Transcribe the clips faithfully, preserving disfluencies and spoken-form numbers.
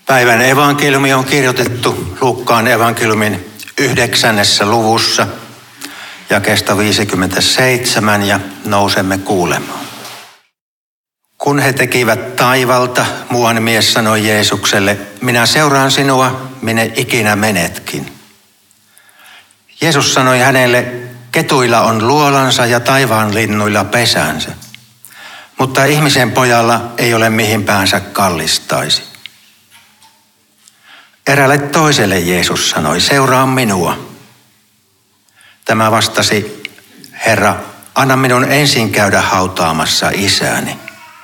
Päivän evankeliumi on kirjoitettu Luukkaan evankeliumin yhdeksännessä luvussa jakeesta viisikymmentäseitsemän ja nousemme kuulemaan. Kun he tekivät taivalta, muuan mies sanoi Jeesukselle, minä seuraan sinua, minne ikinä menetkin. Jeesus sanoi hänelle, ketuilla on luolansa ja taivaan linnuilla pesänsä, mutta ihmisen pojalla ei ole mihin päänsä kallistaisi. Eräälle toiselle Jeesus sanoi, seuraa minua. Tämä vastasi, Herra, anna minun ensin käydä hautaamassa isääni.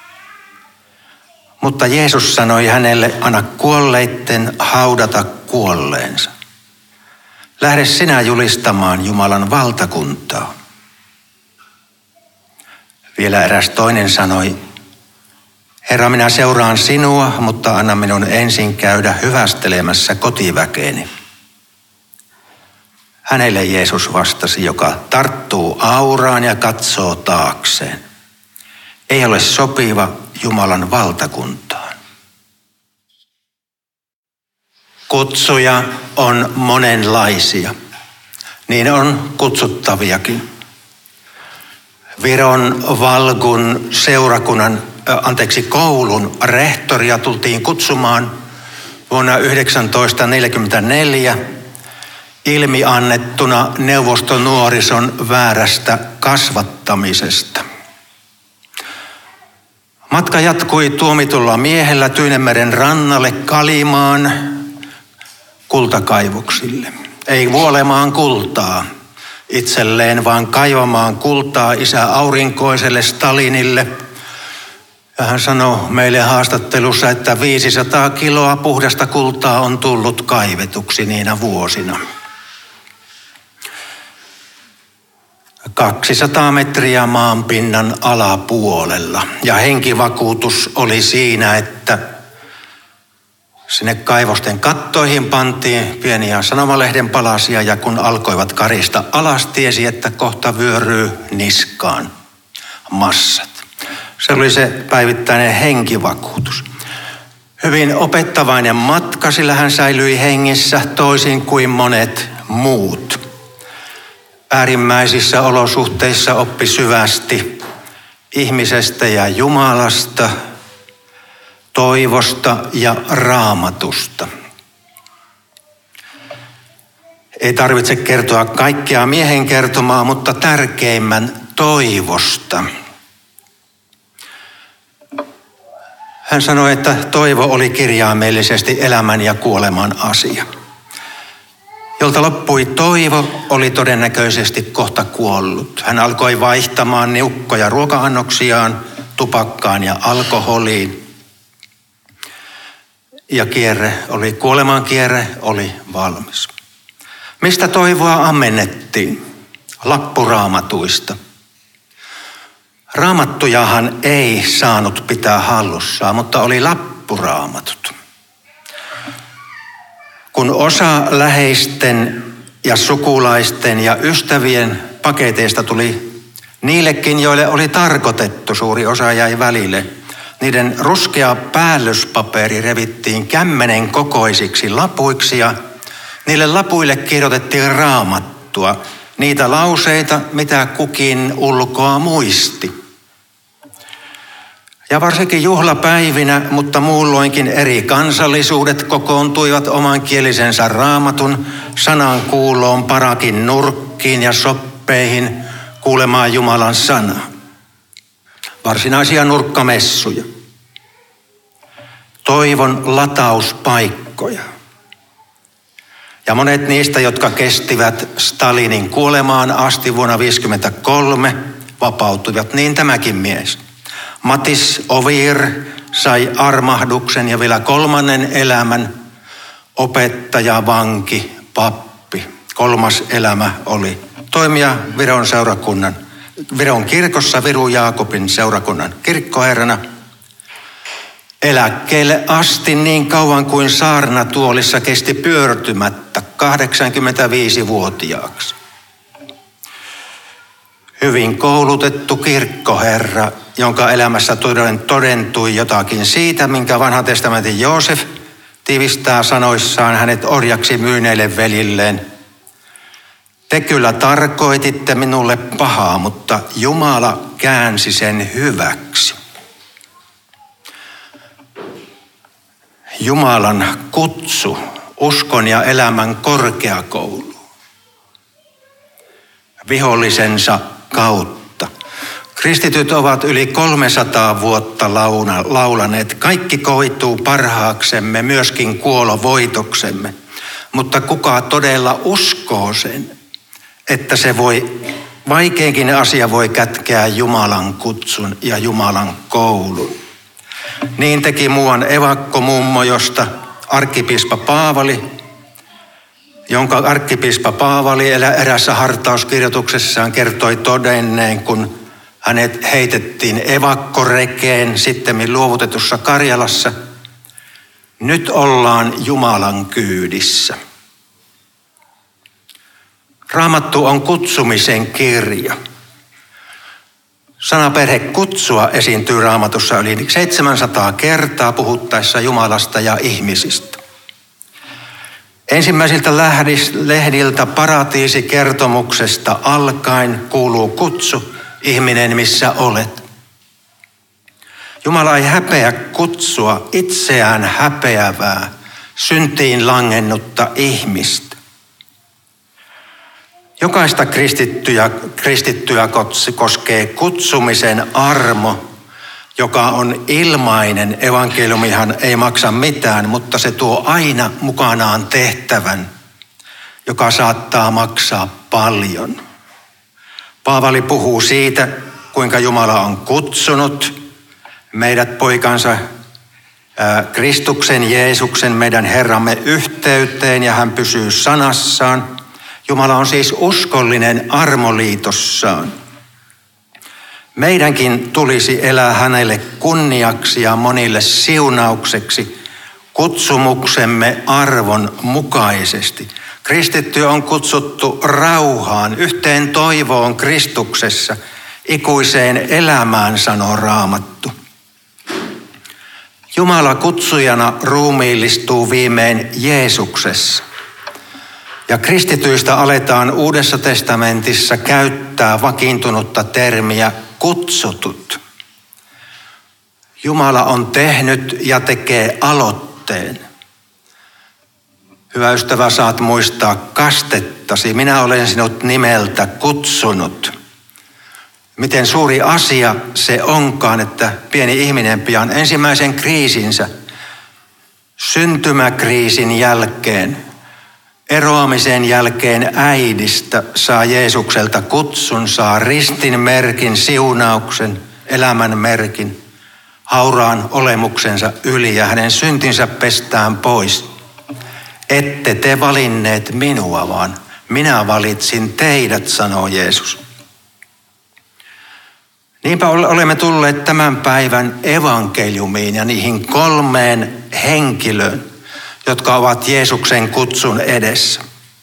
Mutta Jeesus sanoi hänelle, anna kuolleitten haudata kuolleensa. Lähde sinä julistamaan Jumalan valtakuntaa. Vielä eräs toinen sanoi, Herra, minä seuraan sinua, mutta anna minun ensin käydä hyvästelemässä kotiväkeeni. Hänelle Jeesus vastasi, joka tarttuu auraan ja katsoo taakseen. Ei ole sopiva Jumalan valtakuntaan. Kutsuja on monenlaisia. Niin on kutsuttaviakin. Viron Valgun seurakunnan, äh, anteeksi koulun rehtoria tultiin kutsumaan vuonna yhdeksäntoistasataaneljäkymmentäneljä ilmiannettuna neuvostonuorison väärästä kasvattamisesta. Matka jatkui tuomitulla miehellä Tyynemeren rannalle Kalimaan kultakaivoksille. Ei vuolemaan kultaa itselleen, vaan kaivamaan kultaa isä aurinkoiselle Stalinille. Ja hän sanoi meille haastattelussa, että viisisataa kiloa puhdasta kultaa on tullut kaivetuksi niinä vuosina. kaksisataa metriä maanpinnan alapuolella. Ja henkivakuutus oli siinä, että sinne kaivosten kattoihin pantiin pieniä sanomalehden palasia ja kun alkoivat karista alas, tiesi, että kohta vyöryy niskaan massat. Se oli se päivittäinen henkivakuutus. Hyvin opettavainen matka, sillä hän säilyi hengissä toisin kuin monet muut. Äärimmäisissä olosuhteissa oppi syvästi ihmisestä ja Jumalasta, toivosta ja Raamatusta. Ei tarvitse kertoa kaikkea miehen kertomaa, mutta tärkeimmän toivosta. Hän sanoi, että toivo oli kirjaimellisesti elämän ja kuoleman asia. Jolta loppui toivo, oli todennäköisesti kohta kuollut. Hän alkoi vaihtamaan niukkoja ruoka-annoksiaan tupakkaan ja alkoholiin. Ja kierre oli, kuoleman kierre oli valmis. Mistä toivoa ammennettiin? Lappuraamatuista. Raamattujahan ei saanut pitää hallussaan, mutta oli lappuraamatut. Kun osa läheisten ja sukulaisten ja ystävien paketeista tuli niillekin, joille oli tarkoitettu, suuri osa jäi välille, niiden ruskea päällyspaperi revittiin kämmenen kokoisiksi lapuiksi ja niille lapuille kirjoitettiin raamattua, niitä lauseita, mitä kukin ulkoa muisti. Ja varsinkin juhlapäivinä, mutta muulloinkin eri kansallisuudet kokoontuivat oman kielisensä raamatun sanan kuuloon parakin nurkkiin ja soppeihin kuulemaan Jumalan sanaa. Varsinaisia nurkkamessuja. Toivon latauspaikkoja. Ja monet niistä, jotka kestivät Stalinin kuolemaan asti vuonna tuhatyhdeksänsataaviisikymmentäkolme, vapautuivat, niin tämäkin mies. Matis Ovir sai armahduksen ja vielä kolmannen elämän, opettaja, vanki, pappi. Kolmas elämä oli toimia Viron seurakunnan, Viron kirkossa Viru Jaakobin seurakunnan kirkkoherrana. Eläkkeelle asti niin kauan kuin saarnatuolissa kesti pyörtymättä kahdeksankymmentäviisivuotiaaksi. Hyvin koulutettu kirkkoherra, jonka elämässä todentui jotakin siitä, minkä vanhan testamentin Joosef tiivistää sanoissaan hänet orjaksi myyneille velilleen. Te kyllä tarkoititte minulle pahaa, mutta Jumala käänsi sen hyväksi. Jumalan kutsu, uskon ja elämän korkeakoulu. Vihollisensa kautta. Kristityt ovat yli kolmesataa vuotta launa, laulaneet. Kaikki koituu parhaaksemme, myöskin kuolo voitoksemme. Mutta kuka todella uskoo sen, että se voi, vaikeinkin asia voi kätkeä Jumalan kutsun ja Jumalan koulun. Niin teki muuan evakkomummo, josta arkkipiispa Paavali, jonka arkkipiispa Paavali erässä hartauskirjoituksessaan kertoi todenneen, kun hänet heitettiin evakkorekeen sittemmin luovutetussa Karjalassa. Nyt ollaan Jumalan kyydissä. Raamattu on kutsumisen kirja. Sanaperhe kutsua esiintyy Raamatussa yli seitsemänsataa kertaa puhuttaessa Jumalasta ja ihmisistä. Ensimmäisiltä lehdiltä paratiisikertomuksesta alkaen kuuluu kutsu, ihminen missä olet. Jumala ei häpeä kutsua itseään häpeävää, syntiin langennutta ihmistä. Jokaista kristittyä, kristittyä koskee kutsumisen armo, joka on ilmainen. Evankeliumihan ei maksa mitään, mutta se tuo aina mukanaan tehtävän, joka saattaa maksaa paljon. Paavali puhuu siitä, kuinka Jumala on kutsunut meidät poikansa Kristuksen Jeesuksen, meidän Herramme yhteyteen, ja hän pysyy sanassaan. Jumala on siis uskollinen armoliitossaan. Meidänkin tulisi elää hänelle kunniaksi ja monille siunaukseksi kutsumuksemme arvon mukaisesti. Kristitty on kutsuttu rauhaan, yhteen toivoon Kristuksessa, ikuiseen elämään, sanoo Raamattu. Jumala kutsujana ruumiillistuu viimein Jeesuksessa. Ja kristityistä aletaan Uudessa testamentissa käyttää vakiintunutta termiä kutsutut. Jumala on tehnyt ja tekee aloitteen. Hyvä ystävä, saat muistaa kastettasi. Minä olen sinut nimeltä kutsunut. Miten suuri asia se onkaan, että pieni ihminen pian ensimmäisen kriisinsä, syntymäkriisin jälkeen, eroamisen jälkeen äidistä saa Jeesukselta kutsun, saa ristin merkin, siunauksen, elämän merkin, hauraan olemuksensa yli ja hänen syntinsä pestään pois. Ette te valinneet minua, vaan minä valitsin teidät, sanoo Jeesus. Niinpä olemme tulleet tämän päivän evankeliumiin ja niihin kolmeen henkilöön, jotka ovat Jeesuksen kutsun edessä.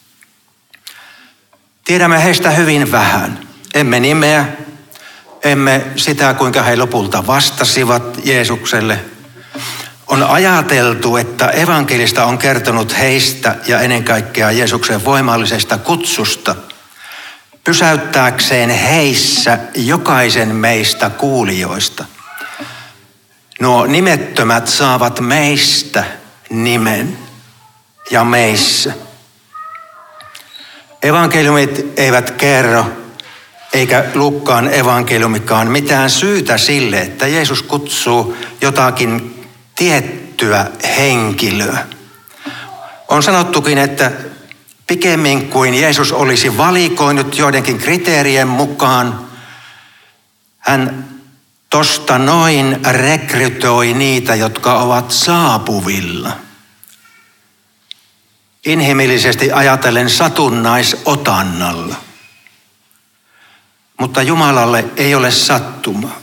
Tiedämme heistä hyvin vähän. Emme nimeä, emme sitä, kuinka he lopulta vastasivat Jeesukselle. On ajateltu, että evankelista on kertonut heistä ja ennen kaikkea Jeesuksen voimallisesta kutsusta pysäyttääkseen heissä jokaisen meistä kuulijoista. Nuo nimettömät saavat meistä nimen ja meissä. Evankeliumit eivät kerro, eikä Luukkaan evankeliumikaan mitään syytä sille, että Jeesus kutsuu jotakin tiettyä henkilöä. On sanottukin, että pikemmin kuin Jeesus olisi valikoinut joidenkin kriteerien mukaan, hän tosta noin rekrytoi niitä, jotka ovat saapuvilla. Inhimillisesti ajatellen satunnaisotannalla. Mutta Jumalalle ei ole sattumaa.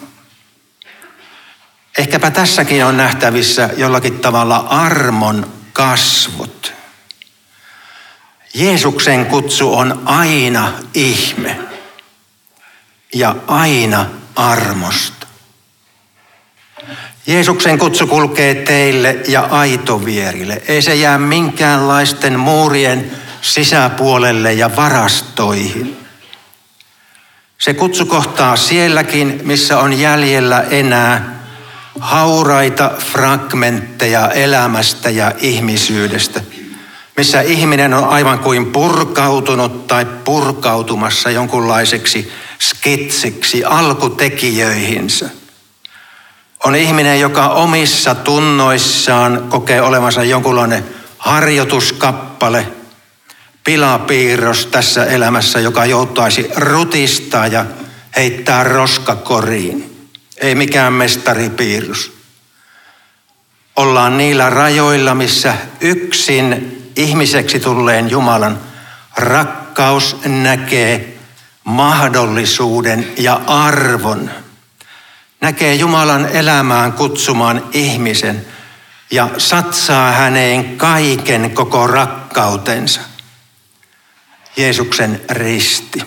Ehkäpä tässäkin on nähtävissä jollakin tavalla armon kasvot. Jeesuksen kutsu on aina ihme ja aina armosta. Jeesuksen kutsu kulkee teille ja aitovierille. Ei se jää minkäänlaisten muurien sisäpuolelle ja varastoihin. Se kutsu kohtaa sielläkin, missä on jäljellä enää hauraita fragmentteja elämästä ja ihmisyydestä, missä ihminen on aivan kuin purkautunut tai purkautumassa jonkunlaiseksi skitsiksi alkutekijöihinsä. On ihminen, joka omissa tunnoissaan kokee olevansa jonkunlainen harjoituskappale, pilapiirros tässä elämässä, joka joutuisi rutistaa ja heittää roskakoriin. Ei mikään mestaripiirros. Ollaan niillä rajoilla, missä yksin ihmiseksi tulleen Jumalan rakkaus näkee mahdollisuuden ja arvon. Näkee Jumalan elämään kutsumaan ihmisen ja satsaa häneen kaiken koko rakkautensa. Jeesuksen risti.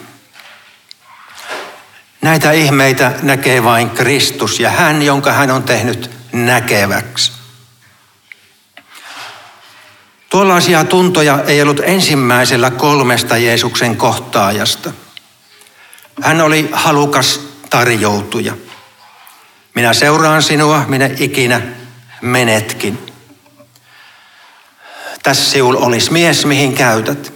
Näitä ihmeitä näkee vain Kristus ja hän, jonka hän on tehnyt näkeväksi. Tuollaisia tuntoja ei ollut ensimmäisellä kolmesta Jeesuksen kohtaajasta. Hän oli halukas tarjoutuja. Minä seuraan sinua, minä ikinä menetkin. Tässä siul olisi mies, mihin käytät.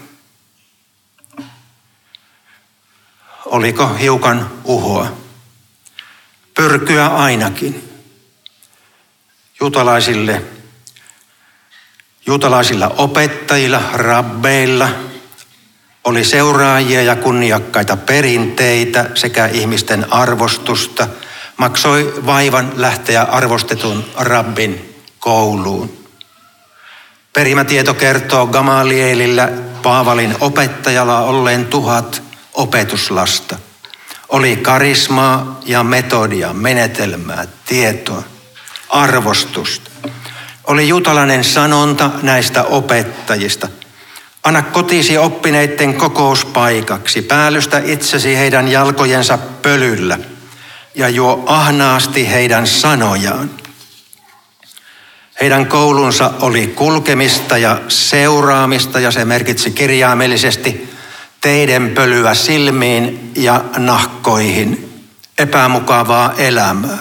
Oliko hiukan uhoa? Pyrkyä ainakin. Juutalaisille, juutalaisilla opettajilla, rabbeilla oli seuraajia ja kunniakkaita perinteitä sekä ihmisten arvostusta. Maksoi vaivan lähteä arvostetun rabbin kouluun. Perimätieto kertoo Gamalielillä, Paavalin opettajalla olleen tuhat opetuslasta. Oli karismaa ja metodia, menetelmää, tietoa, arvostusta. Oli juutalainen sanonta näistä opettajista. Anna kotisi oppineiden kokouspaikaksi, päällystä itsesi heidän jalkojensa pölyllä ja juo ahnaasti heidän sanojaan. Heidän koulunsa oli kulkemista ja seuraamista ja se merkitsi kirjaimellisesti teiden pölyä silmiin ja nahkoihin, epämukavaa elämää.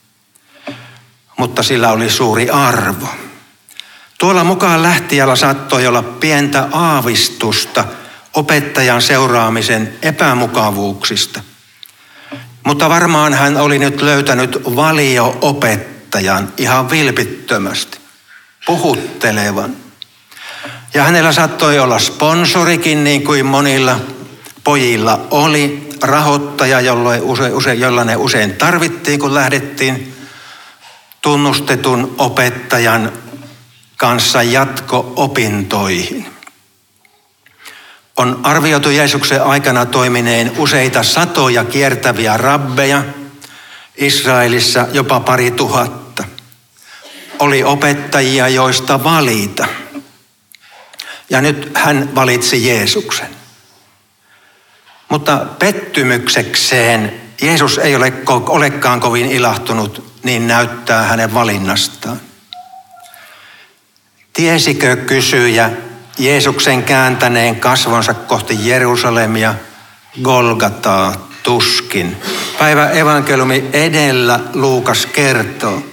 Mutta sillä oli suuri arvo. Tuolla mukaan lähtijällä saattoi olla pientä aavistusta opettajan seuraamisen epämukavuuksista. Mutta varmaan hän oli nyt löytänyt valio-opettajan ihan vilpittömästi, puhuttelevan. Ja hänellä saattoi olla sponsorikin, niin kuin monilla pojilla oli, rahoittaja, jolle usein, usein, jolla ne usein tarvittiin, kun lähdettiin tunnustetun opettajan kanssa jatko-opintoihin. On arvioitu Jeesuksen aikana toimineen useita satoja kiertäviä rabbeja, Israelissa jopa pari tuhatta. Oli opettajia, joista valita. Ja nyt hän valitsi Jeesuksen. Mutta pettymyksekseen Jeesus ei ole, olekaan kovin ilahtunut, niin näyttää hänen valinnastaan. Tiesikö kysyjä Jeesuksen kääntäneen kasvonsa kohti Jerusalemia, Golgataa tuskin? Päivä evankeliumi edellä Luukas kertoo.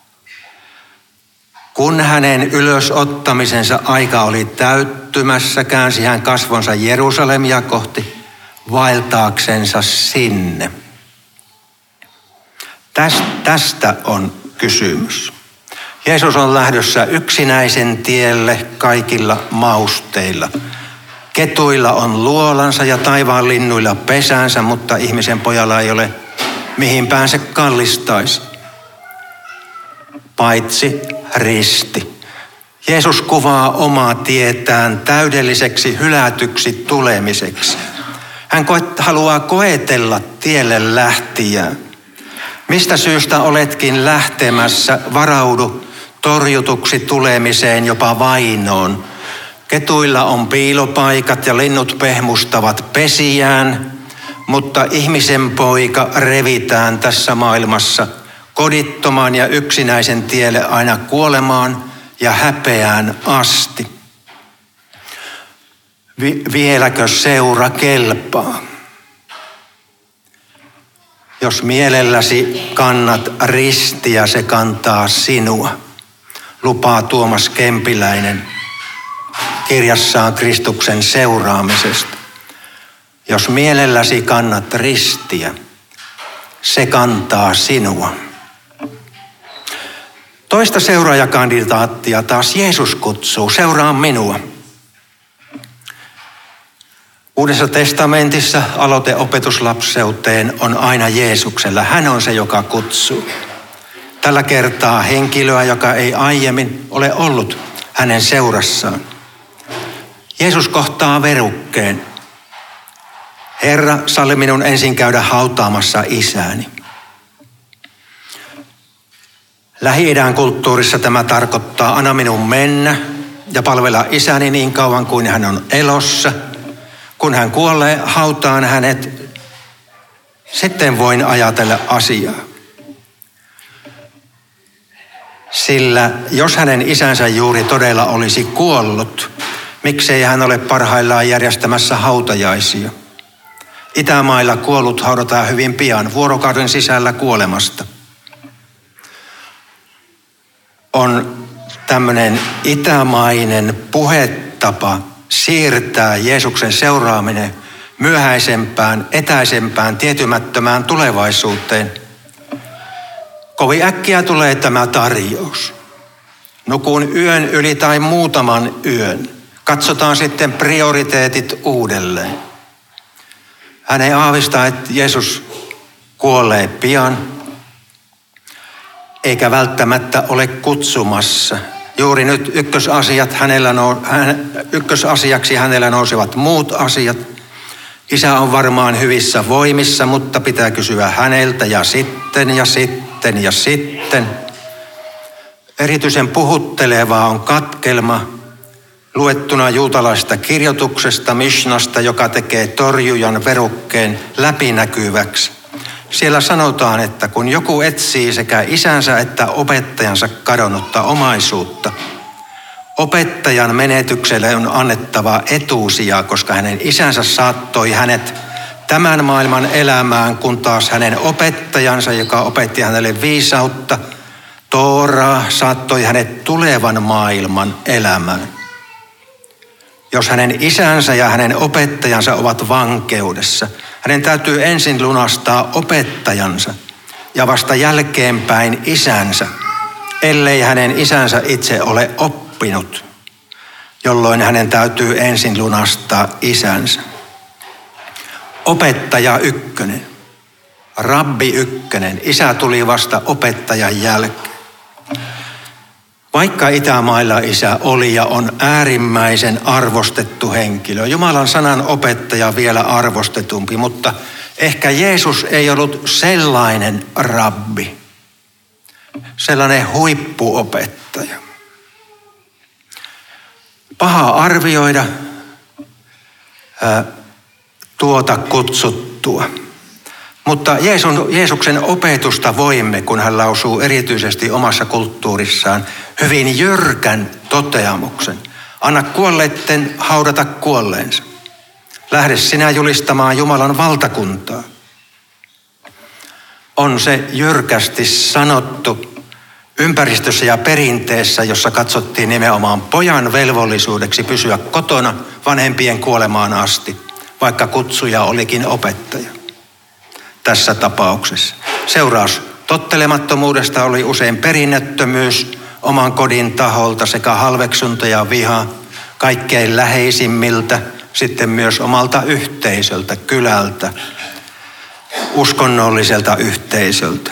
Kun hänen ylösottamisensa aika oli täyttymässä, käänsi hän kasvonsa Jerusalemia kohti vaeltaaksensa sinne. Tästä on kysymys. Jeesus on lähdössä yksinäisen tielle kaikilla mausteilla. Ketuilla on luolansa ja taivaan linnuilla pesänsä, mutta ihmisen pojalla ei ole mihin päänsä kallistaisi. Paitsi risti. Jeesus kuvaa omaa tietään täydelliseksi hylätyksi tulemiseksi. Hän koet, haluaa koetella tielle lähtijää. Mistä syystä oletkin lähtemässä, varaudu torjutuksi tulemiseen, jopa vainoon. Ketuilla on piilopaikat ja linnut pehmustavat pesiään, mutta ihmisen poika revitään tässä maailmassa kodittoman ja yksinäisen tielle aina kuolemaan ja häpeään asti. Vi- vieläkö seura kelpaa? Jos mielelläsi kannat ristiä, se kantaa sinua, lupaa Tuomas Kempiläinen kirjassaan Kristuksen seuraamisesta. Jos mielelläsi kannat ristiä, se kantaa sinua. Toista seuraajakandidaattia taas Jeesus kutsuu, seuraa minua. Uudessa testamentissa aloite opetuslapseuteen on aina Jeesuksella. Hän on se, joka kutsuu. Tällä kertaa henkilöä, joka ei aiemmin ole ollut hänen seurassaan. Jeesus kohtaa verukkeen. Herra, salli minun ensin käydä hautaamassa isääni. Lähi-idän kulttuurissa tämä tarkoittaa anna minun mennä ja palvella isäni niin kauan kuin hän on elossa. Kun hän kuolee, hautaan hänet, sitten voin ajatella asiaa. Sillä jos hänen isänsä juuri todella olisi kuollut, miksei hän ole parhaillaan järjestämässä hautajaisia? Itämailla kuollut haudataan hyvin pian, vuorokauden sisällä kuolemasta. On tämmöinen itämainen puhetapa siirtää Jeesuksen seuraaminen myöhäisempään, etäisempään, tietymättömään tulevaisuuteen. Kovin äkkiä tulee tämä tarjous. Nukun yön yli tai muutaman yön. Katsotaan sitten prioriteetit uudelleen. Hän ei aavista, että Jeesus kuolee pian, eikä välttämättä ole kutsumassa. Juuri nyt ykkösasiat hänellä nou, hän, ykkösasiaksi hänellä nousevat muut asiat. Isä on varmaan hyvissä voimissa, mutta pitää kysyä häneltä ja sitten ja sitten ja sitten. Erityisen puhuttelevaa on katkelma luettuna juutalaisesta kirjoituksesta, Mishnasta, joka tekee torjujan verukkeen läpinäkyväksi. Siellä sanotaan, että kun joku etsii sekä isänsä että opettajansa kadonnutta omaisuutta, opettajan menetykselle on annettava etusija, koska hänen isänsä saattoi hänet tämän maailman elämään, kun taas hänen opettajansa, joka opetti hänelle viisautta, Tooraa, saattoi hänet tulevan maailman elämään. Jos hänen isänsä ja hänen opettajansa ovat vankeudessa, hänen täytyy ensin lunastaa opettajansa ja vasta jälkeenpäin isänsä, ellei hänen isänsä itse ole oppinut, jolloin hänen täytyy ensin lunastaa isänsä. Opettaja ykkönen, rabbi ykkönen, isä tuli vasta opettajan jälkeen. Vaikka Itämailla isä oli ja on äärimmäisen arvostettu henkilö, Jumalan sanan opettaja vielä arvostetumpi, mutta ehkä Jeesus ei ollut sellainen rabbi, sellainen huippuopettaja. Paha arvioida ää, tuota kutsuttua. Mutta Jeesun, Jeesuksen opetusta voimme, kun hän lausuu erityisesti omassa kulttuurissaan hyvin jyrkän toteamuksen. Anna kuolleitten haudata kuolleensa. Lähde sinä julistamaan Jumalan valtakuntaa. On se jyrkästi sanottu ympäristössä ja perinteessä, jossa katsottiin nimenomaan pojan velvollisuudeksi pysyä kotona vanhempien kuolemaan asti, vaikka kutsuja olikin opettaja. Tässä tapauksessa. Seuraus tottelemattomuudesta oli usein perinnettömyys oman kodin taholta sekä halveksunta ja viha kaikkein läheisimmiltä, sitten myös omalta yhteisöltä, kylältä, uskonnolliselta yhteisöltä.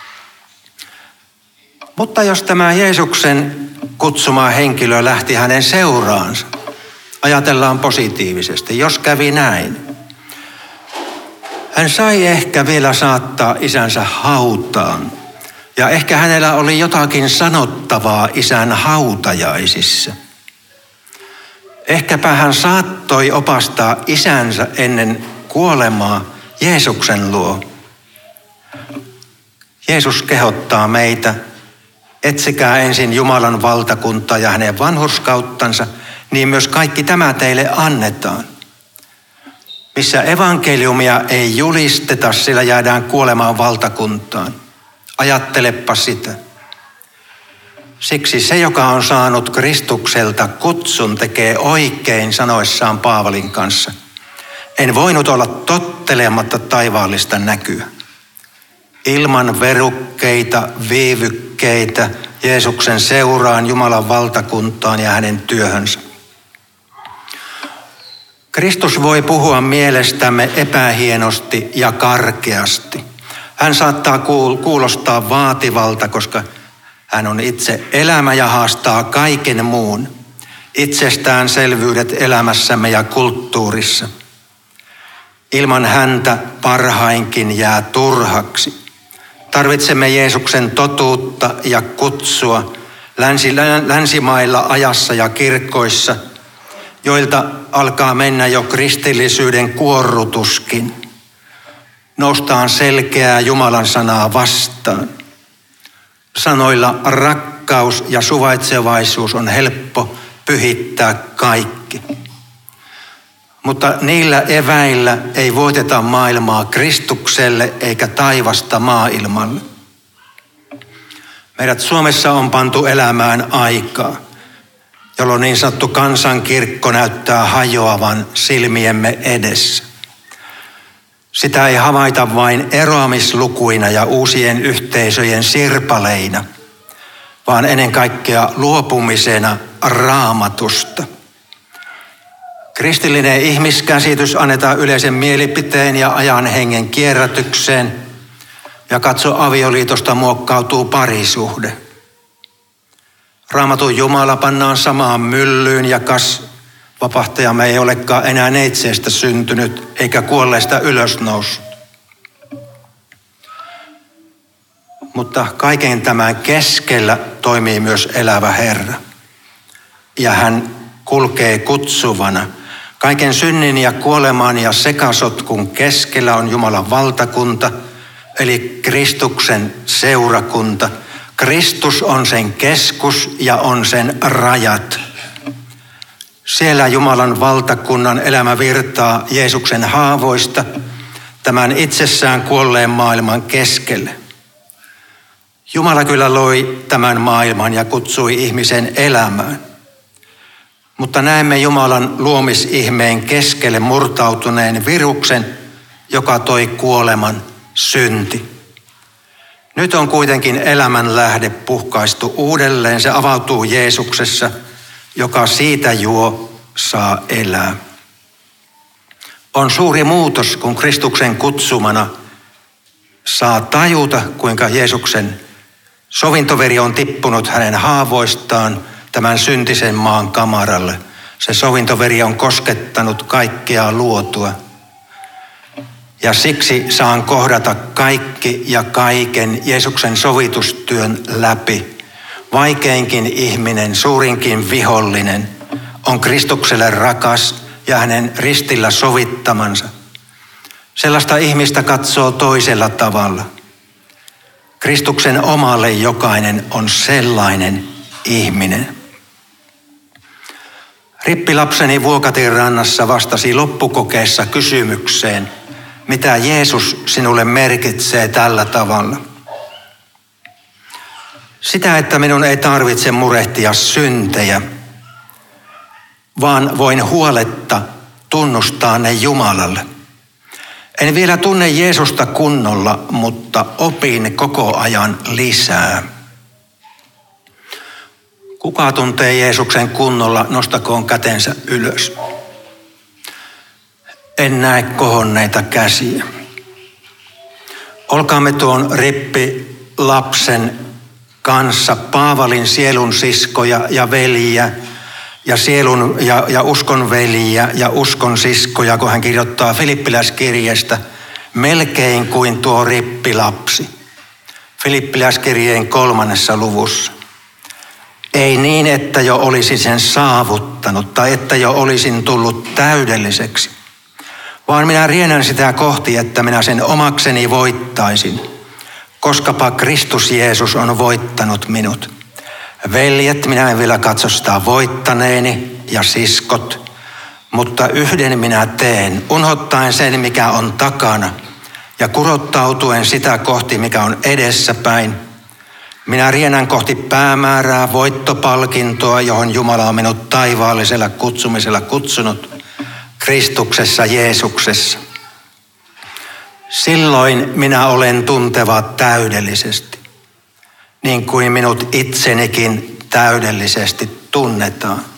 Mutta jos tämä Jeesuksen kutsuma henkilö lähti hänen seuraansa, ajatellaan positiivisesti, jos kävi näin. Hän sai ehkä vielä saattaa isänsä hautaan ja ehkä hänellä oli jotakin sanottavaa isän hautajaisissa. Ehkäpä hän saattoi opastaa isänsä ennen kuolemaa Jeesuksen luo. Jeesus kehottaa meitä, etsikää ensin Jumalan valtakuntaa ja hänen vanhurskauttansa, niin myös kaikki tämä teille annetaan. Missä evankeliumia ei julisteta, sillä jäädään kuolemaan valtakuntaan. Ajattelepa sitä. Siksi se, joka on saanut Kristukselta kutsun, tekee oikein sanoissaan Paavalin kanssa. En voinut olla tottelematta taivaallista näkyä. Ilman verukkeita, viivykkeitä, Jeesuksen seuraan Jumalan valtakuntaan ja hänen työhönsä. Kristus voi puhua mielestämme epähienosti ja karkeasti. Hän saattaa kuulostaa vaativalta, koska hän on itse elämä ja haastaa kaiken muun. Itsestäänselvyydet elämässämme ja kulttuurissa. Ilman häntä parhainkin jää turhaksi. Tarvitsemme Jeesuksen totuutta ja kutsua länsi, länsimailla ajassa ja kirkkoissa, joilta alkaa mennä jo kristillisyyden kuorrutuskin. Noustaan selkeää Jumalan sanaa vastaan. Sanoilla rakkaus ja suvaitsevaisuus on helppo pyhittää kaikki. Mutta niillä eväillä ei voiteta maailmaa Kristukselle eikä taivasta maailmalle. Meidät Suomessa on pantu elämään aikaa, jolloin niin sanottu kansankirkko näyttää hajoavan silmiemme edessä. Sitä ei havaita vain eroamislukuina ja uusien yhteisöjen sirpaleina, vaan ennen kaikkea luopumisena Raamatusta. Kristillinen ihmiskäsitys annetaan yleisen mielipiteen ja ajan hengen kierrätykseen, ja katso, avioliitosta muokkautuu parisuhde. Raamatun Jumala pannaan samaan myllyyn, ja kas, vapahtajamme ei olekaan enää neitseestä syntynyt eikä kuolleesta ylösnoussut. Mutta kaiken tämän keskellä toimii myös elävä Herra. Ja hän kulkee kutsuvana. Kaiken synnin ja kuoleman ja sekasotkun keskellä on Jumalan valtakunta, eli Kristuksen seurakunta. Kristus on sen keskus ja on sen rajat. Siellä Jumalan valtakunnan elämä virtaa Jeesuksen haavoista tämän itsessään kuolleen maailman keskelle. Jumala kyllä loi tämän maailman ja kutsui ihmisen elämään. Mutta näemme Jumalan luomisihmeen keskelle murtautuneen viruksen, joka toi kuoleman, synti. Nyt on kuitenkin elämän lähde puhkaistu uudelleen. Se avautuu Jeesuksessa, joka siitä juo, saa elää. On suuri muutos, kun Kristuksen kutsumana saa tajuta, kuinka Jeesuksen sovintoveri on tippunut hänen haavoistaan tämän syntisen maan kamaralle. Se sovintoveri on koskettanut kaikkea luotua. Ja siksi saan kohdata kaikki ja kaiken Jeesuksen sovitustyön läpi. Vaikeinkin ihminen, suurinkin vihollinen, on Kristukselle rakas ja hänen ristillä sovittamansa. Sellaista ihmistä katsoo toisella tavalla. Kristuksen omalle jokainen on sellainen ihminen. Rippilapseni Vuokatin rannassa vastasi loppukokeessa kysymykseen, mitä Jeesus sinulle merkitsee tällä tavalla. Sitä, että minun ei tarvitse murehtia syntejä, vaan voin huoletta tunnustaa ne Jumalalle. En vielä tunne Jeesusta kunnolla, mutta opin koko ajan lisää. Kuka tuntee Jeesuksen kunnolla, nostakoon kätensä ylös. En näe kohonneita käsiä. Olkaamme tuon rippilapsen kanssa Paavalin sielun siskoja ja veljiä ja sielun ja, ja uskon veljiä ja uskon siskoja, kun hän kirjoittaa Filippiläiskirjeestä melkein kuin tuo rippilapsi. Filippiläiskirjeen kolmannessa luvussa. Ei niin, että jo olisin sen saavuttanut tai että jo olisin tullut täydelliseksi, vaan minä riennän sitä kohti, että minä sen omakseni voittaisin. koskapa Kristus Jeesus on voittanut minut. Veljet, minä en vielä katso sitä voittaneeni ja siskot, mutta yhden minä teen, unohtaen sen, mikä on takana, ja kurottautuen sitä kohti, mikä on edessäpäin. Minä riennän kohti päämäärää, voittopalkintoa, johon Jumala on minut taivaallisella kutsumisella kutsunut, Kristuksessa Jeesuksessa. Silloin minä olen tunteva täydellisesti, niin kuin minut itsenikin täydellisesti tunnetaan.